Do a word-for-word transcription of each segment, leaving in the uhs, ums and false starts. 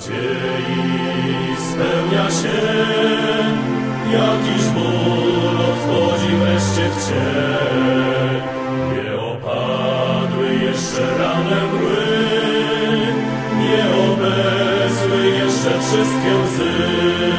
nadziei spełnia się, jakiś ból odchodzi wreszcie w cień. Nie opadły jeszcze rane mgły, nie obezły jeszcze wszystkie łzy,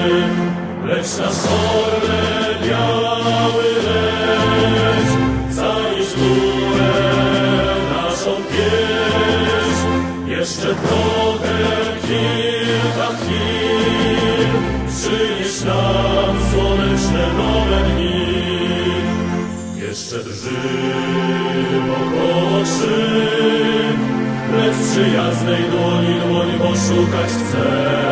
lecz nasz orle biały leć, zanieś w górę naszą pieśń. Jeszcze trochę, kilka chwil, przynieś nam słoneczne nowe dni. Jeszcze drży wokoło krzyk, lecz przyjaznej dłoni dłoń poszukać chcę.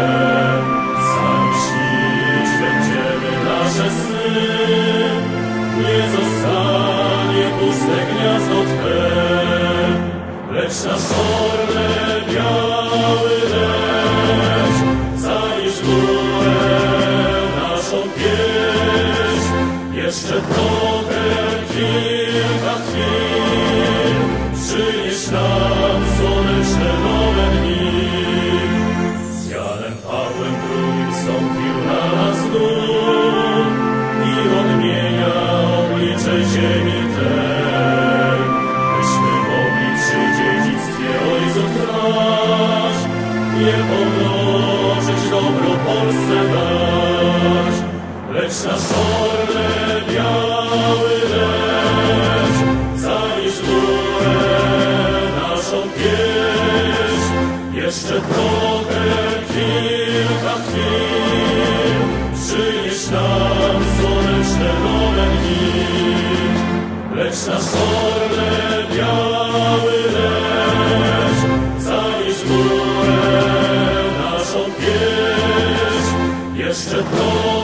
Sami śnić będziemy nasze sny, nie zostanie puste gniazdo Twe, lecz nasz orle biały leć, zanieś w górę naszą pieśń. Jeszcze trochę, kilka chwil, przynieś nam słoneczne nowe dni. Z Janem Pawłem drugim wstąpił na nas Duch i odmienia oblicze ziemi tej, byśmy mogli przy dziedzictwie Ojców trwać, nie pomnożyć dobro Polsce dać. Lecz nasz orle biały leć, zanieś w górę naszą pieśń. Jeszcze trochę, kilka chwil, przynieś nam słoneczne nowe dni. Lecz nasz orle biały leć, zanieś w górę naszą pieśń. Jeszcze trochę,